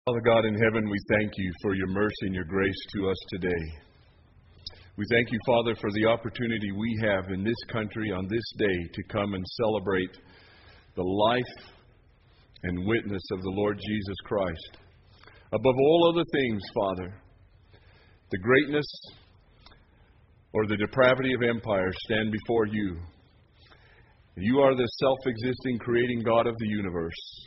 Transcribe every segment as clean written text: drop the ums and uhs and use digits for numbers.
Father God in heaven, we thank you for your mercy and your grace to us today. We thank you, Father, for the opportunity we have in this country on this day to come and celebrate the life and witness of the Lord Jesus Christ. Above all other things, Father, the greatness or the depravity of empire stand before you. You are the self-existing, creating God of the universe.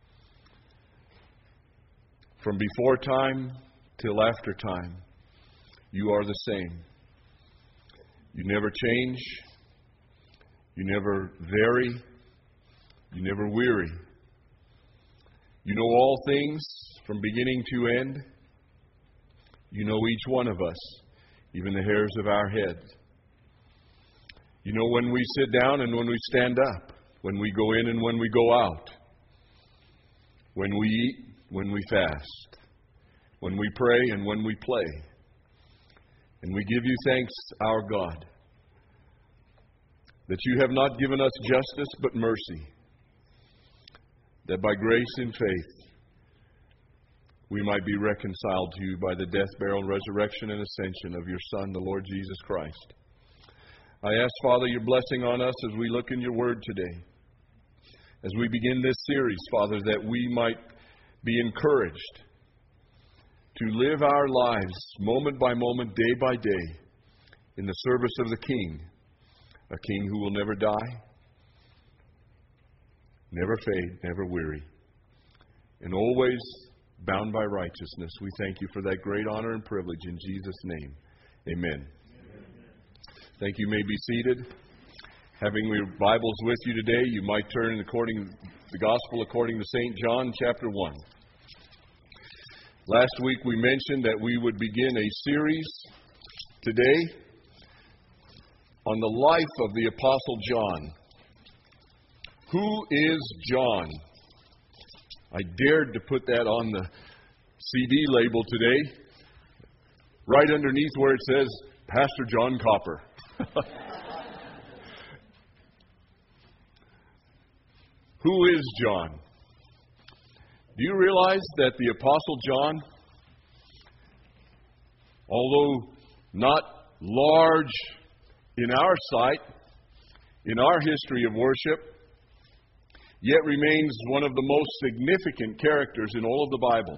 From before time till after time, you are the same. You never change. You never vary. You never weary. You know all things from beginning to end. You know each one of us, even the hairs of our heads. You know when we sit down and when we stand up, when we go in and when we go out, when we eat, when we fast, when we pray and when we play. And we give you thanks, our God, that you have not given us justice but mercy, that by grace and faith we might be reconciled to you by the death, burial, resurrection, and ascension of your Son, the Lord Jesus Christ. I ask, Father, your blessing on us as we look in your word today, as we begin this series, Father, that we might be encouraged to live our lives moment by moment, day by day, in the service of the King, a King who will never die, never fade, never weary, and always bound by righteousness. We thank you for that great honor and privilege in Jesus' name. Amen. Thank you. You may be seated. Having your Bibles with you today, you might turn the Gospel according to St. John, chapter 1. Last week we mentioned that we would begin a series today on the life of the Apostle John. Who is John? I dared to put that on the CD label today, right underneath where it says, Pastor John Copper. Who is John? Do you realize that the Apostle John, although not large in our sight, in our history of worship, yet remains one of the most significant characters in all of the Bible?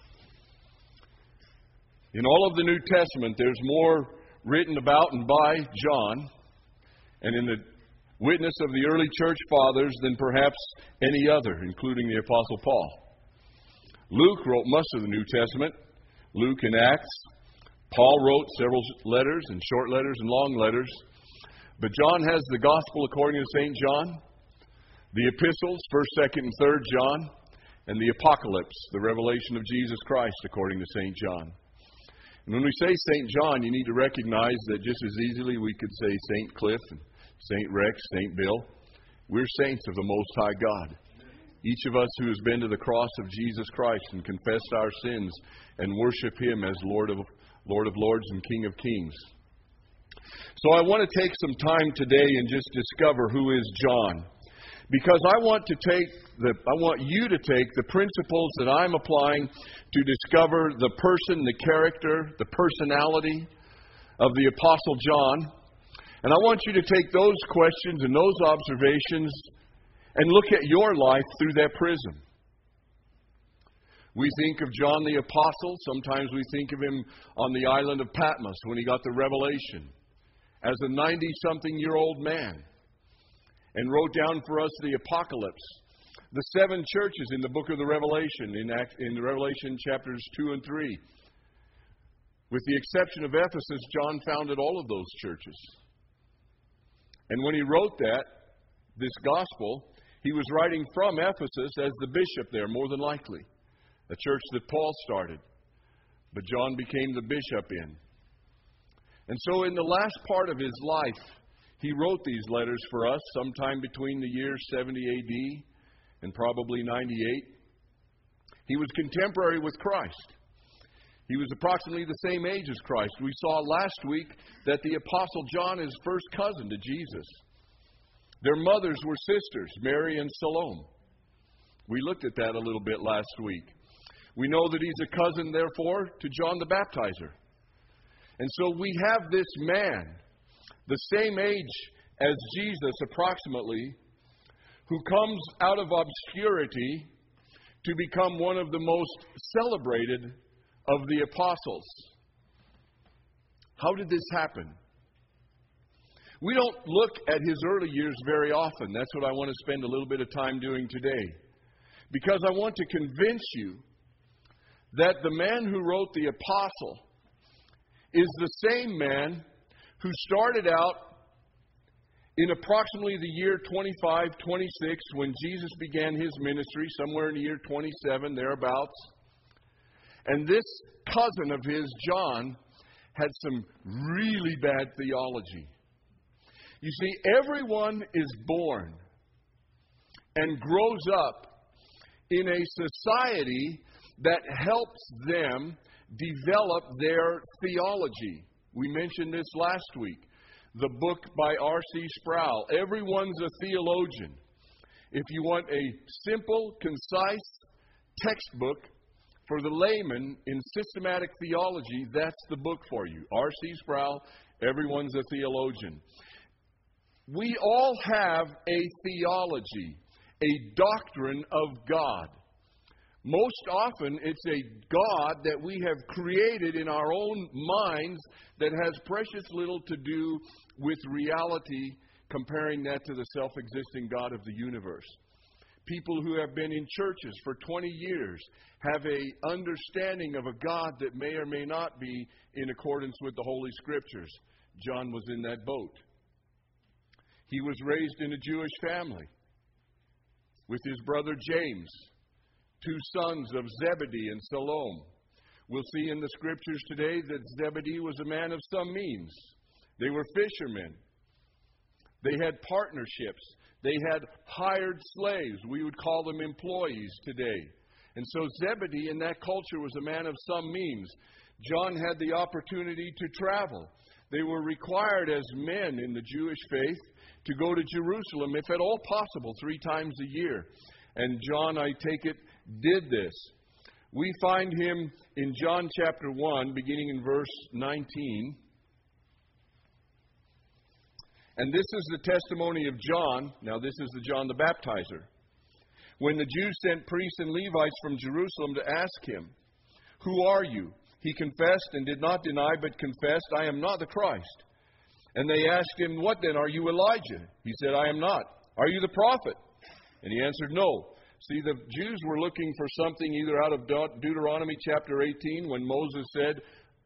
In all of the New Testament, there's more written about and by John, and in the witness of the early church fathers than perhaps any other, including the Apostle Paul. Luke wrote much of the New Testament, Luke and Acts. Paul wrote several letters and short letters and long letters. But John has the Gospel according to St. John, the epistles, 1st, 2nd, and 3rd John, and the Apocalypse, the revelation of Jesus Christ according to St. John. And when we say St. John, you need to recognize that just as easily we could say St. Cliff and St. Rex, St. Bill. We're saints of the Most High God. Each of us who has been to the cross of Jesus Christ and confessed our sins and worship Him as Lord of Lords and King of Kings. So I want to take some time today and just discover who is John. Because I want you to take the principles that I'm applying to discover the person, the character, the personality of the Apostle John. And I want you to take those questions and those observations and look at your life through that prism. We think of John the Apostle. Sometimes we think of him on the island of Patmos when he got the revelation as a 90-something-year-old man and wrote down for us the Apocalypse, the 7 churches in the book of the Revelation, in Revelation chapters 2 and 3. With the exception of Ephesus, John founded all of those churches. And when he wrote this gospel, he was writing from Ephesus as the bishop there, more than likely, a church that Paul started. But John became the bishop in. And so in the last part of his life, he wrote these letters for us sometime between the years 70 AD and probably 98. He was contemporary with Christ. He was approximately the same age as Christ. We saw last week that the Apostle John is first cousin to Jesus. Their mothers were sisters, Mary and Salome. We looked at that a little bit last week. We know that he's a cousin, therefore, to John the Baptizer. And so we have this man, the same age as Jesus approximately, who comes out of obscurity to become one of the most celebrated of the apostles. How did this happen? We don't look at his early years very often. That's what I want to spend a little bit of time doing today. Because I want to convince you that the man who wrote the Apostle is the same man who started out in approximately the year 25, 26, when Jesus began his ministry, somewhere in the year 27, thereabouts. And this cousin of his, John, had some really bad theology. You see, everyone is born and grows up in a society that helps them develop their theology. We mentioned this last week. The book by R.C. Sproul, Everyone's a Theologian. If you want a simple, concise textbook for the layman in systematic theology, that's the book for you. R.C. Sproul, Everyone's a Theologian. We all have a theology, a doctrine of God. Most often, it's a God that we have created in our own minds that has precious little to do with reality, comparing that to the self-existing God of the universe. People who have been in churches for 20 years have an understanding of a God that may or may not be in accordance with the Holy Scriptures. John was in that boat. He was raised in a Jewish family with his brother James, two sons of Zebedee and Salome. We'll see in the Scriptures today that Zebedee was a man of some means. They were fishermen. They had partnerships. They had hired slaves. We would call them employees today. And so Zebedee in that culture was a man of some means. John had the opportunity to travel. They were required as men in the Jewish faith to go to Jerusalem, if at all possible, 3 times a year. And John, I take it, did this. We find him in John chapter 1, beginning in verse 19. And this is the testimony of John. Now, this is the John the Baptizer. When the Jews sent priests and Levites from Jerusalem to ask him, "Who are you?" he confessed and did not deny, but confessed, "I am not the Christ." And they asked him, "What then? Are you Elijah?" He said, "I am not." "Are you the prophet?" And he answered, "No." See, the Jews were looking for something either out of Deuteronomy chapter 18, when Moses said,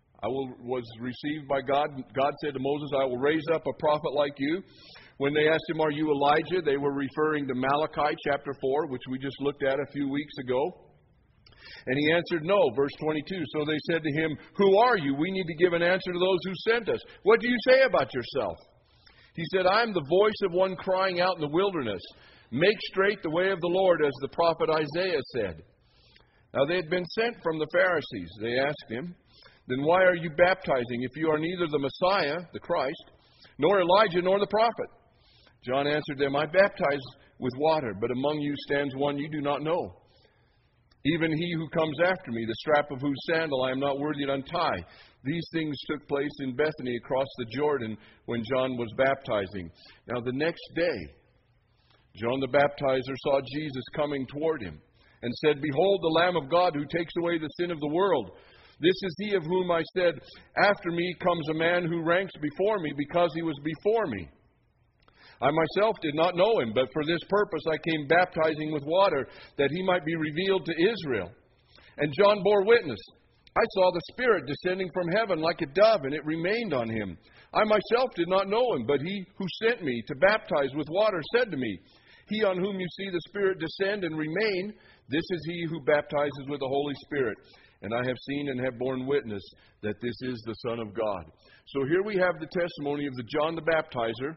was received by God. God said to Moses, "I will raise up a prophet like you." When they asked him, "Are you Elijah?" they were referring to Malachi chapter 4, which we just looked at a few weeks ago. And he answered, "No." Verse 22, so they said to him, "Who are you? We need to give an answer to those who sent us. What do you say about yourself?" He said, "I am the voice of one crying out in the wilderness, 'Make straight the way of the Lord,' as the prophet Isaiah said." Now they had been sent from the Pharisees. They asked him, "Then why are you baptizing if you are neither the Messiah, the Christ, nor Elijah, nor the prophet?" John answered them, "I baptize with water, but among you stands one you do not know, even he who comes after me, the strap of whose sandal I am not worthy to untie." These things took place in Bethany across the Jordan when John was baptizing. Now the next day, John the Baptizer saw Jesus coming toward him and said, "Behold, the Lamb of God who takes away the sin of the world. This is he of whom I said, 'After me comes a man who ranks before me because he was before me.' I myself did not know him, but for this purpose I came baptizing with water, that he might be revealed to Israel." And John bore witness, "I saw the Spirit descending from heaven like a dove, and it remained on him. I myself did not know him, but he who sent me to baptize with water said to me, 'He on whom you see the Spirit descend and remain, this is he who baptizes with the Holy Spirit.' And I have seen and have borne witness that this is the Son of God." So here we have the testimony of the John the Baptizer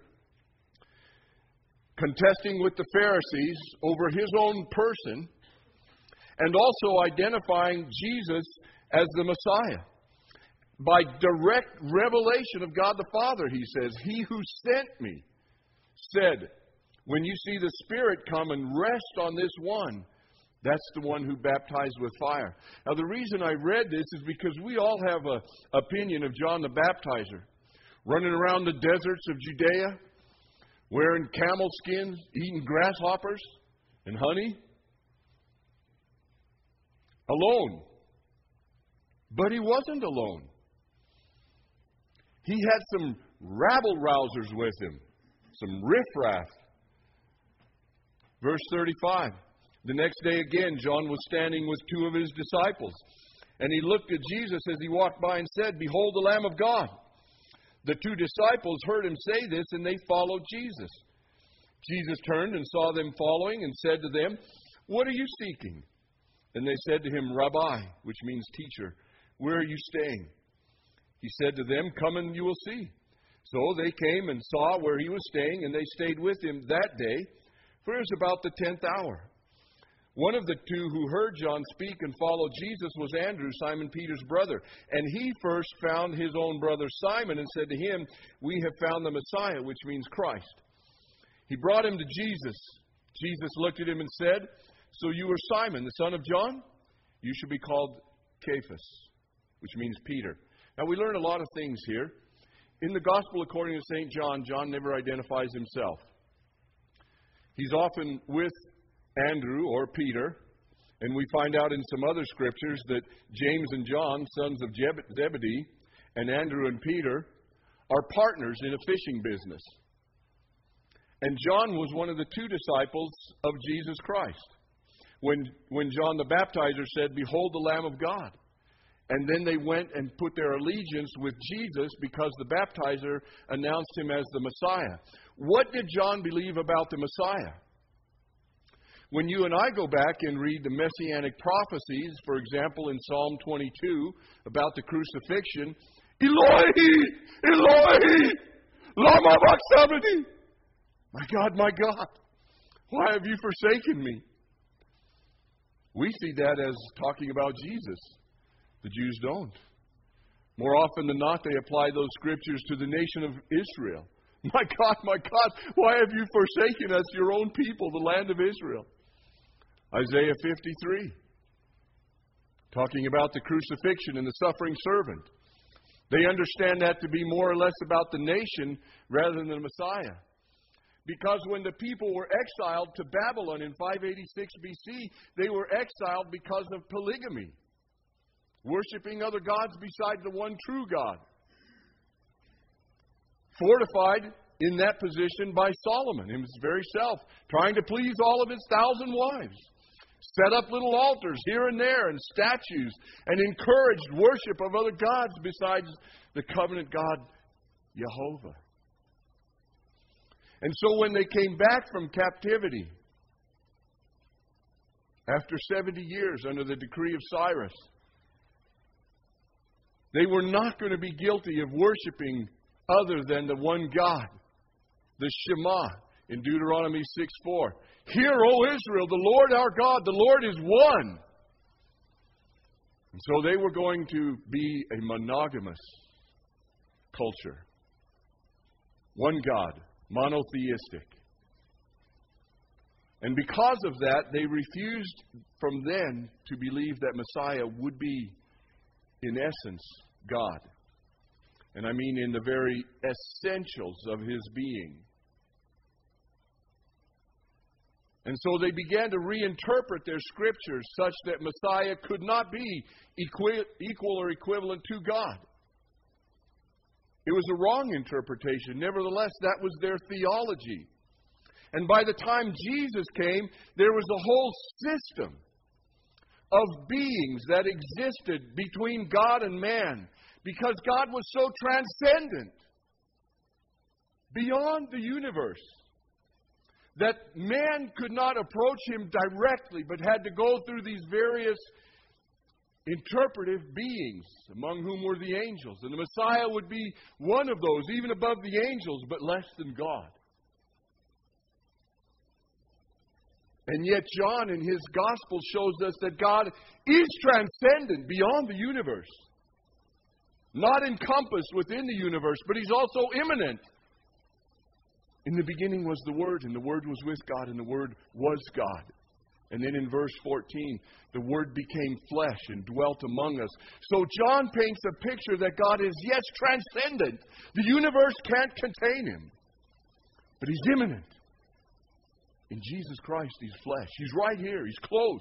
contesting with the Pharisees over his own person and also identifying Jesus as the Messiah. By direct revelation of God the Father, he says, "He who sent me said, when you see the Spirit come and rest on this one, That's the one who baptized with fire. Now, the reason I read this is because we all have an opinion of John the Baptizer. Running around the deserts of Judea, wearing camel skins, eating grasshoppers and honey. Alone. But he wasn't alone. He had some rabble-rousers with him. Some riffraff. Verse 35. The next day again, John was standing with two of his disciples. And he looked at Jesus as he walked by and said, "Behold the Lamb of God." The two disciples heard him say this, and they followed Jesus. Jesus turned and saw them following and said to them, "What are you seeking?" And they said to him, "Rabbi," which means teacher, "where are you staying?" He said to them, "Come and you will see." So they came and saw where he was staying, and they stayed with him that day, for it was about the 10th hour. One of the two who heard John speak and followed Jesus was Andrew, Simon Peter's brother. And he first found his own brother Simon and said to him, "We have found the Messiah," which means Christ. He brought him to Jesus. Jesus looked at him and said, "So you are Simon, the son of John? You should be called Cephas," which means Peter. Now we learn a lot of things here. In the Gospel according to St. John, John never identifies himself. He's often with Andrew or Peter, and we find out in some other scriptures that James and John, sons of Zebedee, and Andrew and Peter are partners in a fishing business. And John was one of the two disciples of Jesus Christ. When John the Baptizer said, "Behold the Lamb of God." And then they went and put their allegiance with Jesus because the baptizer announced him as the Messiah. What did John believe about the Messiah? When you and I go back and read the Messianic prophecies, for example, in Psalm 22 about the crucifixion, "Eloi, Eloi, lama sabachthani." My God, why have you forsaken me? We see that as talking about Jesus. The Jews don't. More often than not, they apply those scriptures to the nation of Israel. My God, why have you forsaken us, your own people, the land of Israel? Isaiah 53, talking about the crucifixion and the suffering servant. They understand that to be more or less about the nation rather than the Messiah. Because when the people were exiled to Babylon in 586 BC, they were exiled because of polygamy, worshiping other gods besides the one true God. Fortified in that position by Solomon, his very self, trying to please all of his 1,000 wives. Set up little altars here and there and statues and encouraged worship of other gods besides the covenant God, Jehovah. And so when they came back from captivity, after 70 years under the decree of Cyrus, they were not going to be guilty of worshiping other than the one God, the Shema, in Deuteronomy 6:4. "Hear, O Israel, the Lord our God, the Lord is one." And so they were going to be a monogamous culture. One God, monotheistic. And because of that, they refused from then to believe that Messiah would be, in essence, God. And I mean in the very essentials of his being. And so they began to reinterpret their scriptures such that Messiah could not be equal or equivalent to God. It was a wrong interpretation. Nevertheless, that was their theology. And by the time Jesus came, there was a whole system of beings that existed between God and man, because God was so transcendent, beyond the universe, that man could not approach him directly, but had to go through these various interpretive beings, among whom were the angels. And the Messiah would be one of those, even above the angels, but less than God. And yet John in his gospel shows us that God is transcendent, beyond the universe. Not encompassed within the universe, but he's also immanent. In the beginning was the Word, and the Word was with God, and the Word was God. And then in verse 14, the Word became flesh and dwelt among us. So John paints a picture that God is, yes, transcendent. The universe can't contain Him. But He's immanent. In Jesus Christ, He's flesh. He's right here. He's close.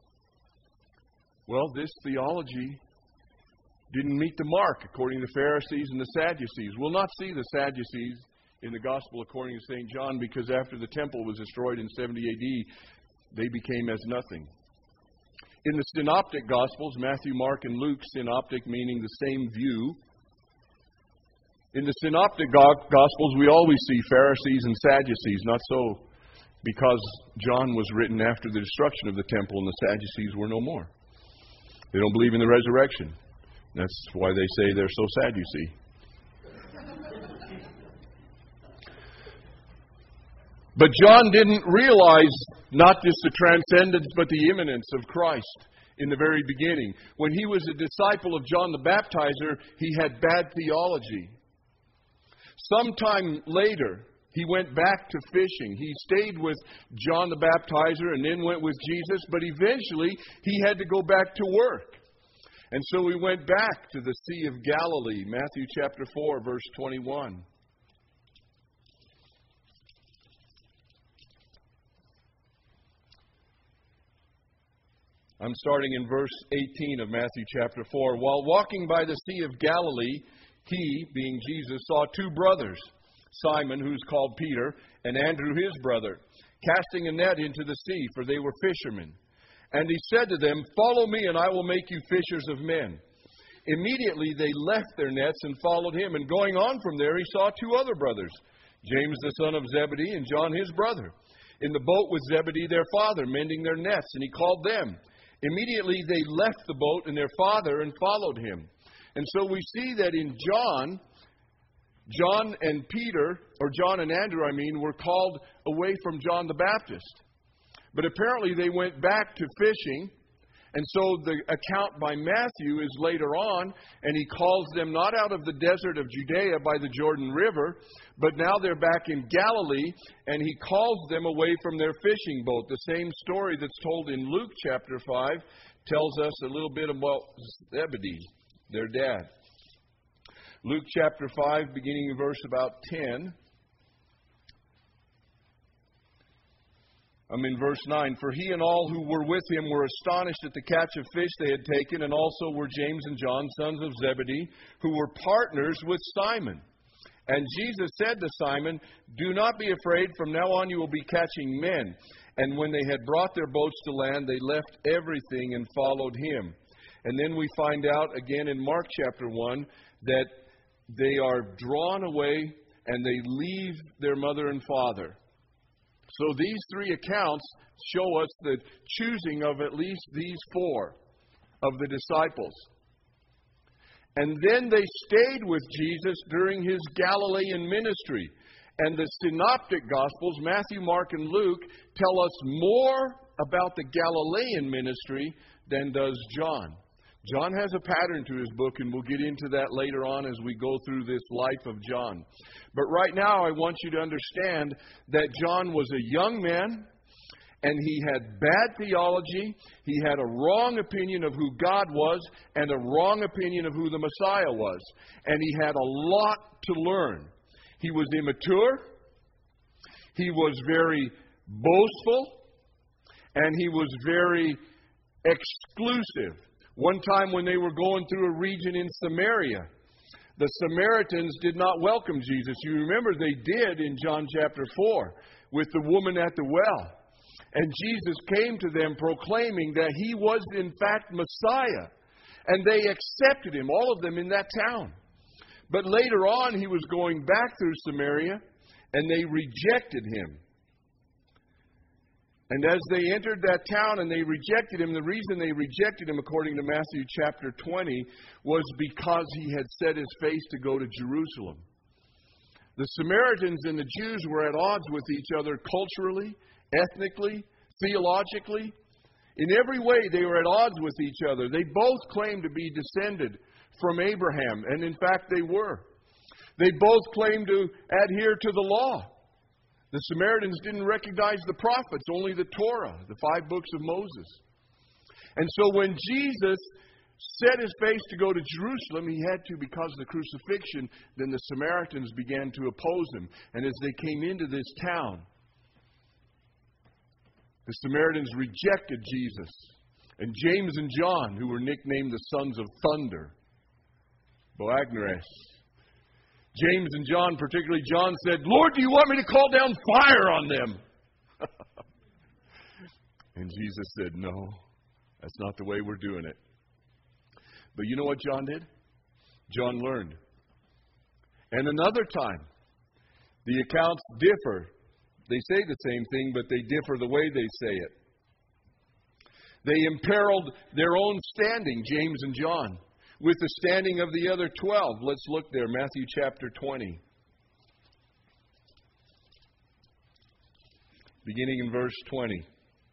Well, this theology didn't meet the mark according to the Pharisees and the Sadducees. We'll not see the Sadducees in the Gospel according to St. John, because after the temple was destroyed in 70 AD, they became as nothing. In the Synoptic Gospels, Matthew, Mark, and Luke, synoptic meaning the same view. In the Synoptic Gospels, we always see Pharisees and Sadducees, not so because John was written after the destruction of the temple and the Sadducees were no more. They don't believe in the resurrection. That's why they say they're so sad, you see. But John didn't realize not just the transcendence, but the immanence of Christ in the very beginning. When he was a disciple of John the Baptizer, he had bad theology. Sometime later, he went back to fishing. He stayed with John the Baptizer and then went with Jesus, but eventually he had to go back to work. And so he went back to the Sea of Galilee, Matthew chapter 4, verse 21. I'm starting in verse 18 of Matthew chapter 4. While walking by the Sea of Galilee, he, being Jesus, saw two brothers, Simon, who's called Peter, and Andrew his brother, casting a net into the sea, for they were fishermen. And he said to them, "Follow me, and I will make you fishers of men." Immediately they left their nets and followed him. And going on from there, he saw two other brothers, James the son of Zebedee and John his brother, in the boat with Zebedee their father, mending their nets. And he called them. Immediately they left the boat and their father and followed him. And so we see that in John and Peter, or John and Andrew, were called away from John the Baptist. But apparently they went back to fishing. And so the account by Matthew is later on, and he calls them not out of the desert of Judea by the Jordan River, but now they're back in Galilee, and he calls them away from their fishing boat. The same story that's told in Luke chapter 5 tells us a little bit about Zebedee, their dad. Luke chapter 5, beginning in verse about 10. I'm in verse 9. For he and all who were with him were astonished at the catch of fish they had taken, and also were James and John, sons of Zebedee, who were partners with Simon. And Jesus said to Simon, "Do not be afraid, from now on you will be catching men." And when they had brought their boats to land, they left everything and followed him. And then we find out again in Mark chapter 1 that they are drawn away and they leave their mother and father. So these three accounts show us the choosing of at least these four of the disciples. And then they stayed with Jesus during his Galilean ministry. And the Synoptic Gospels, Matthew, Mark, and Luke, tell us more about the Galilean ministry than does John. John has a pattern to his book, and we'll get into that later on as we go through this life of John. But right now, I want you to understand that John was a young man, and he had bad theology. He had a wrong opinion of who God was and a wrong opinion of who the Messiah was. And he had a lot to learn. He was immature. He was very boastful. And he was very exclusive. One time when they were going through a region in Samaria, the Samaritans did not welcome Jesus. You remember they did in John chapter 4 with the woman at the well. And Jesus came to them proclaiming that he was in fact Messiah. And they accepted him, all of them in that town. But later on he was going back through Samaria and they rejected him. And as they entered that town and they rejected him, the reason they rejected him, according to Matthew chapter 20, was because he had set his face to go to Jerusalem. The Samaritans and the Jews were at odds with each other culturally, ethnically, theologically. In every way, they were at odds with each other. They both claimed to be descended from Abraham, and in fact, they were. They both claimed to adhere to the law. The Samaritans didn't recognize the prophets, only the Torah, the 5 books of Moses. And so when Jesus set his face to go to Jerusalem, he had to because of the crucifixion. Then the Samaritans began to oppose him. And as they came into this town, the Samaritans rejected Jesus. And James and John, who were nicknamed the sons of thunder, Boanerges. James and John, particularly John, said, "Lord, do you want me to call down fire on them?" And Jesus said, "No, that's not the way we're doing it." But you know what John did? John learned. And another time, the accounts differ. They say the same thing, but they differ the way they say it. They imperiled their own standing, James and John, with the standing of the other 12. Let's look there, Matthew chapter 20. Beginning in verse 20.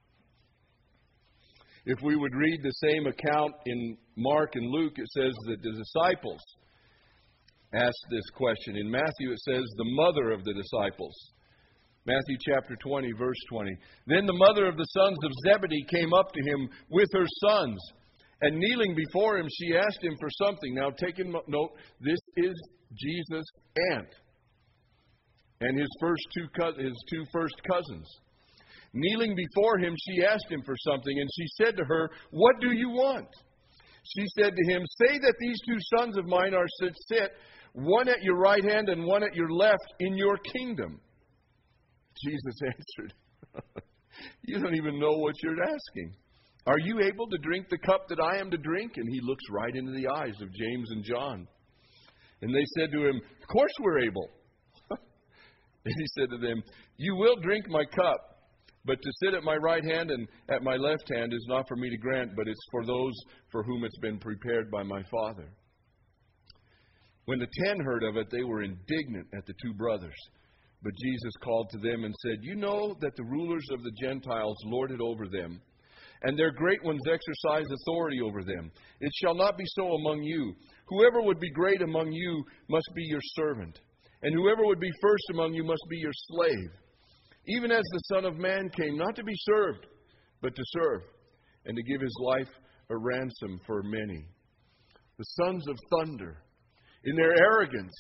If we would read the same account in Mark and Luke, it says that the disciples asked this question. In Matthew, it says the mother of the disciples. Matthew chapter 20, verse 20. Then the mother of the sons of Zebedee came up to him with her sons, and kneeling before him, she asked him for something. Now, take note, this is Jesus' aunt and his two first cousins. Kneeling before him, she asked him for something, and she said to her, "What do you want?" She said to him, "Say that these 2 sons of mine are sit, one at your right hand and one at your left, in your kingdom." Jesus answered, "You don't even know what you're asking. Are you able to drink the cup that I am to drink?" And he looks right into the eyes of James and John. And they said to him, "Of course we're able." And he said to them, "You will drink my cup, but to sit at my right hand and at my left hand is not for me to grant, but it's for those for whom it's been prepared by my Father." When the 10 heard of it, they were indignant at the 2 brothers. But Jesus called to them and said, "You know that the rulers of the Gentiles lord it over them, and their great ones exercise authority over them. It shall not be so among you. Whoever would be great among you must be your servant, and whoever would be first among you must be your slave. Even as the Son of Man came not to be served, but to serve, and to give his life a ransom for many." The sons of thunder, in their arrogance,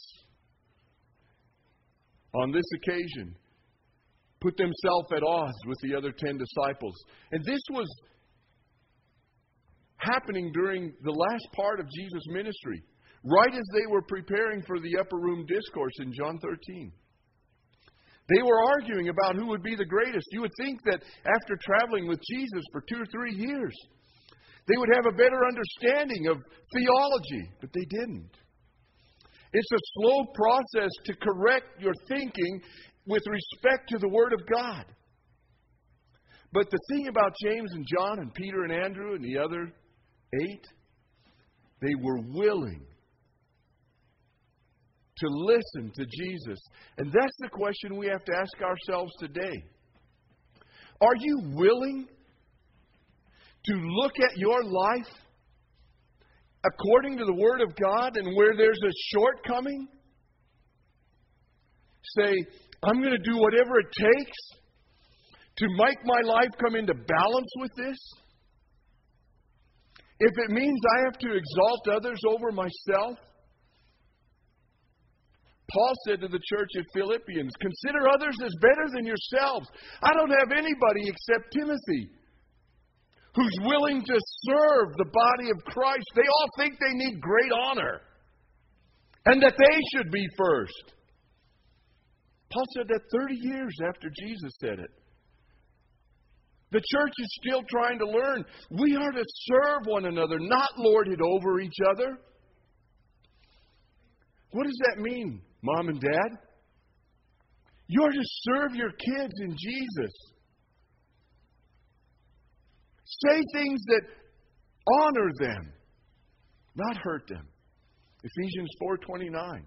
on this occasion, put themselves at odds with the other 10 disciples. And this was happening during the last part of Jesus' ministry, right as they were preparing for the upper room discourse in John 13. They were arguing about who would be the greatest. You would think that after traveling with Jesus for 2 or 3 years, they would have a better understanding of theology, but they didn't. It's a slow process to correct your thinking with respect to the Word of God. But the thing about James and John and Peter and Andrew and the other 8, they were willing to listen to Jesus. And that's the question we have to ask ourselves today. Are you willing to look at your life according to the Word of God, and where there's a shortcoming, say, "I'm going to do whatever it takes to make my life come into balance with this"? If it means I have to exalt others over myself. Paul said to the church at Philippians, "Consider others as better than yourselves." I don't have anybody except Timothy who's willing to serve the body of Christ. They all think they need great honor and that they should be first. Paul said that 30 years after Jesus said it. The church is still trying to learn. We are to serve one another, not lord it over each other. What does that mean, Mom and Dad? You're to serve your kids in Jesus. Say things that honor them, not hurt them. Ephesians 4:29.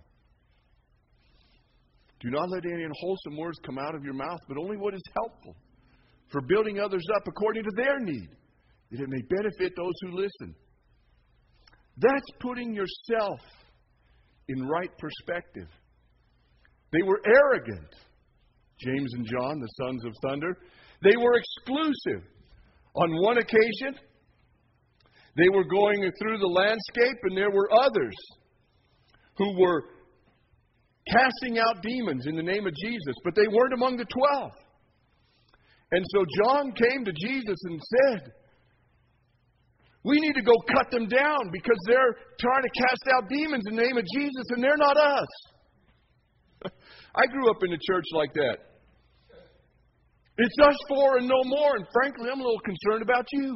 Do not let any unwholesome words come out of your mouth, but only what is helpful for building others up according to their need, that it may benefit those who listen. That's putting yourself in right perspective. They were arrogant. James and John, the sons of thunder. They were exclusive. On one occasion, they were going through the landscape, and there were others who were casting out demons in the name of Jesus, but they weren't among the 12. And so John came to Jesus and said, we need to go cut them down because they're trying to cast out demons in the name of Jesus, and they're not us. I grew up in a church like that. It's us four and no more, and frankly, I'm a little concerned about you.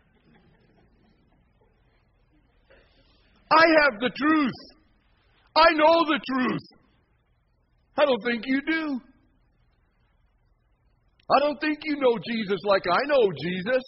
I have the truth. I know the truth. I don't think you do. I don't think you know Jesus like I know Jesus.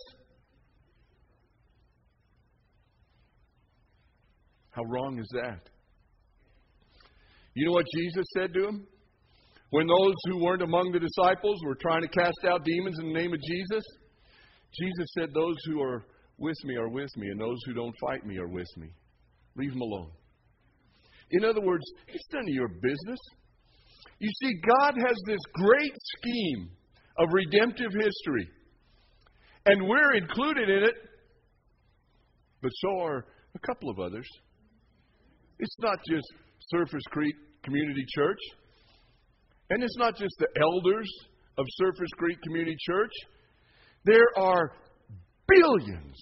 How wrong is that? You know what Jesus said to him? When those who weren't among the disciples were trying to cast out demons in the name of Jesus, Jesus said, those who are with me, and those who don't fight me are with me. Leave them alone. In other words, it's none of your business. You see, God has this great scheme of redemptive history, and we're included in it, but so are a couple of others. It's not just Surface Creek Community Church, and it's not just the elders of Surface Creek Community Church. There are billions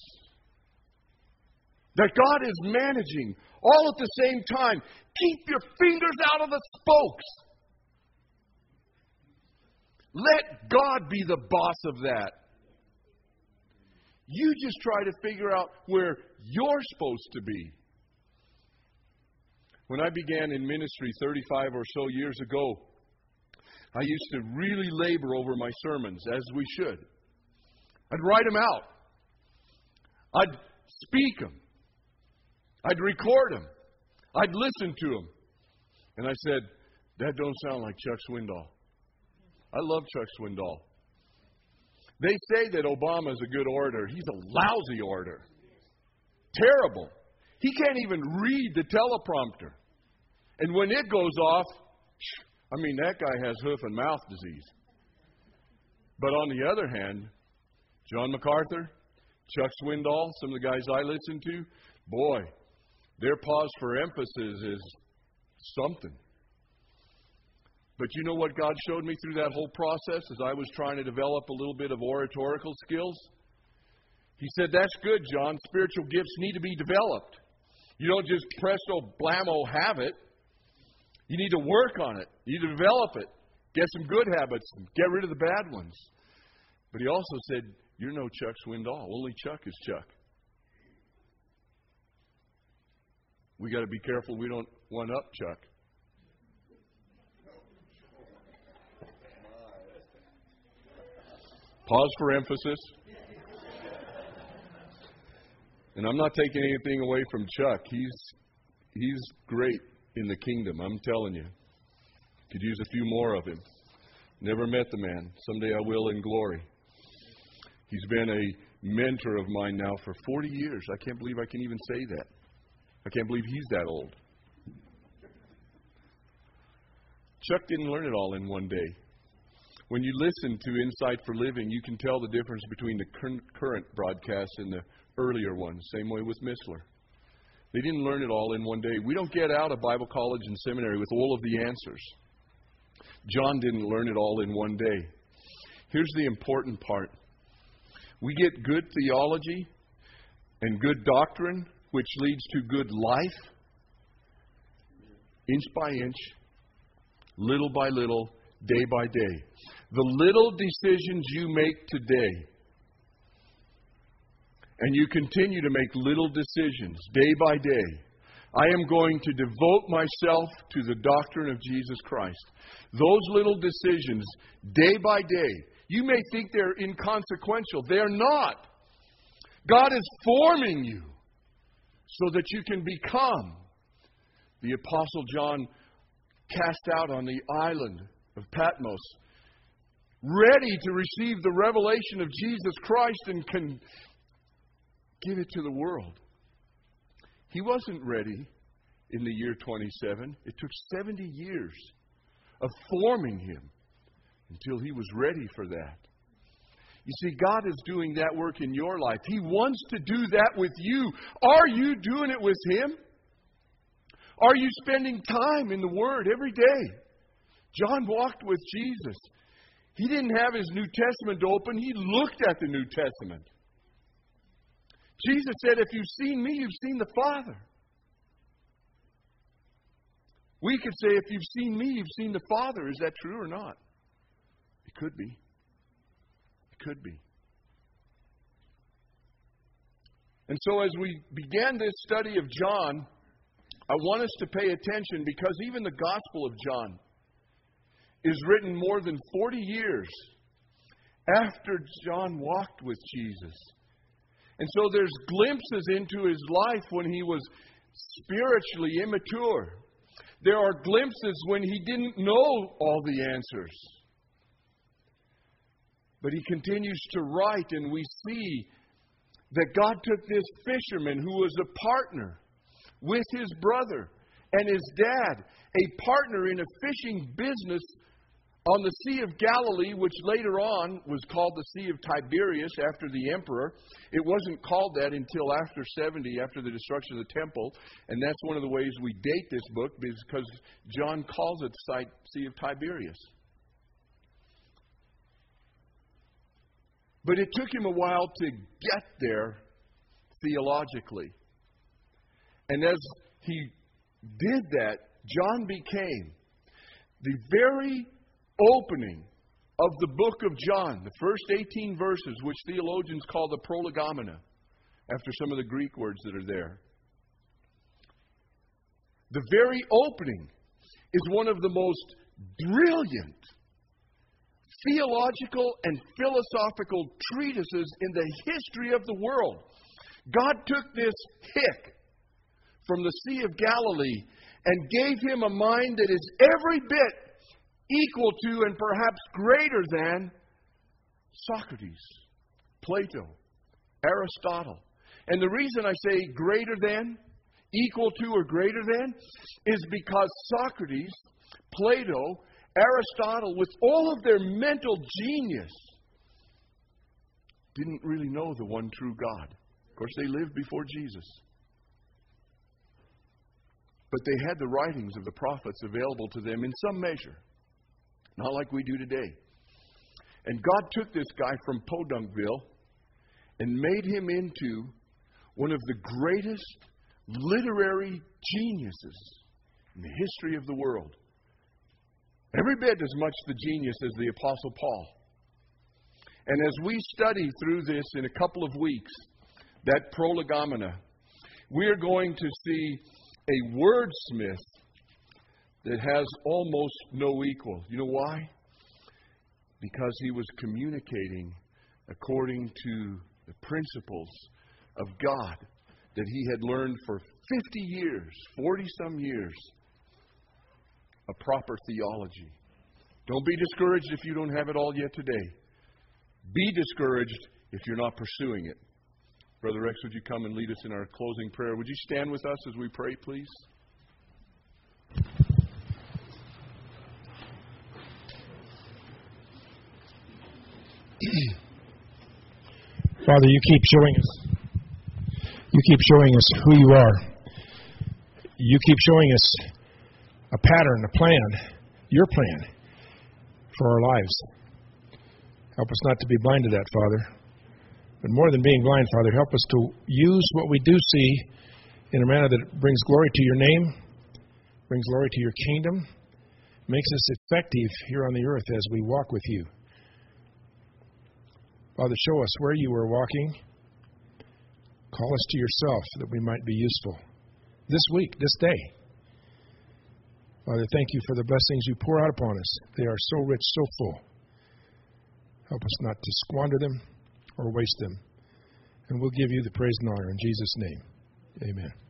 that God is managing all at the same time. Keep your fingers out of the spokes. Let God be the boss of that. You just try to figure out where you're supposed to be. When I began in ministry 35 or so years ago, I used to really labor over my sermons, as we should. I'd write them out. I'd speak them. I'd record them. I'd listen to them. And I said, that don't sound like Chuck Swindoll. I love Chuck Swindoll. They say that Obama's a good orator. He's a lousy orator. Terrible. He can't even read the teleprompter. And when it goes off, that guy has hoof and mouth disease. But on the other hand, John MacArthur, Chuck Swindoll, some of the guys I listen to, boy, their pause for emphasis is something. But you know what God showed me through that whole process as I was trying to develop a little bit of oratorical skills? He said, that's good, John. Spiritual gifts need to be developed. You don't just presto, blammo, have it. You need to work on it. You need to develop it. Get some good habits and get rid of the bad ones. But he also said, you're no Chuck Swindoll. Only Chuck is Chuck. We got to be careful we don't one-up Chuck. Pause for emphasis. And I'm not taking anything away from Chuck. He's great in the kingdom, I'm telling you. Could use a few more of him. Never met the man. Someday I will in glory. He's been a mentor of mine now for 40 years. I can't believe I can even say that. I can't believe he's that old. Chuck didn't learn it all in one day. When you listen to Insight for Living, you can tell the difference between the current broadcasts and the earlier ones. Same way with Missler. They didn't learn it all in one day. We don't get out of Bible college and seminary with all of the answers. John didn't learn it all in one day. Here's the important part. We get good theology and good doctrine, which leads to good life, inch by inch, little by little, day by day. The little decisions you make today, and you continue to make little decisions day by day. I am going to devote myself to the doctrine of Jesus Christ. Those little decisions, day by day, you may think they're inconsequential. They're not. God is forming you so that you can become the Apostle John cast out on the island of Patmos, ready to receive the revelation of Jesus Christ and can give it to the world. He wasn't ready in the year 27. It took 70 years of forming him until he was ready for that. You see, God is doing that work in your life. He wants to do that with you. Are you doing it with Him? Are you spending time in the Word every day? John walked with Jesus. He didn't have his New Testament open. He looked at the New Testament. Jesus said, if you've seen me, you've seen the Father. We could say, if you've seen me, you've seen the Father. Is that true or not? It could be. It could be. And so as we began this study of John, I want us to pay attention because even the Gospel of John is written more than 40 years after John walked with Jesus. And so there's glimpses into his life when he was spiritually immature. There are glimpses when he didn't know all the answers. But he continues to write, and we see that God took this fisherman who was a partner with his brother and his dad, a partner in a fishing business on the Sea of Galilee, which later on was called the Sea of Tiberias after the emperor. It wasn't called that until after 70, after the destruction of the temple. And that's one of the ways we date this book, because John calls it the Sea of Tiberias. But it took him a while to get there theologically. And as he did that, John became the very opening of the book of John, the first 18 verses, which theologians call the prolegomena, after some of the Greek words that are there. The very opening is one of the most brilliant theological and philosophical treatises in the history of the world. God took this hick from the Sea of Galilee and gave him a mind that is every bit equal to and perhaps greater than Socrates, Plato, Aristotle. And the reason I say greater than, equal to, or greater than is because Socrates, Plato, Aristotle, with all of their mental genius, didn't really know the one true God. Of course, they lived before Jesus. But they had the writings of the prophets available to them in some measure. Not like we do today. And God took this guy from Podunkville and made him into one of the greatest literary geniuses in the history of the world. Every bit as much the genius as the Apostle Paul. And as we study through this in a couple of weeks, that prolegomena, we are going to see a wordsmith that has almost no equal. You know why? Because he was communicating according to the principles of God that he had learned for 50 years, 40-some years, a proper theology. Don't be discouraged if you don't have it all yet today. Be discouraged if you're not pursuing it. Brother Rex, would you come and lead us in our closing prayer? Would you stand with us as we pray, please? Father, you keep showing us who you are. You keep showing us a pattern, a plan, your plan for our lives. Help us not to be blind to that, Father. But more than being blind, Father, help us to use what we do see in a manner that brings glory to your name, brings glory to your kingdom, makes us effective here on the earth as we walk with you. Father, show us where you are walking. Call us to yourself that we might be useful this week, this day. Father, thank you for the blessings you pour out upon us. They are so rich, so full. Help us not to squander them or waste them. And we'll give you the praise and honor in Jesus' name. Amen.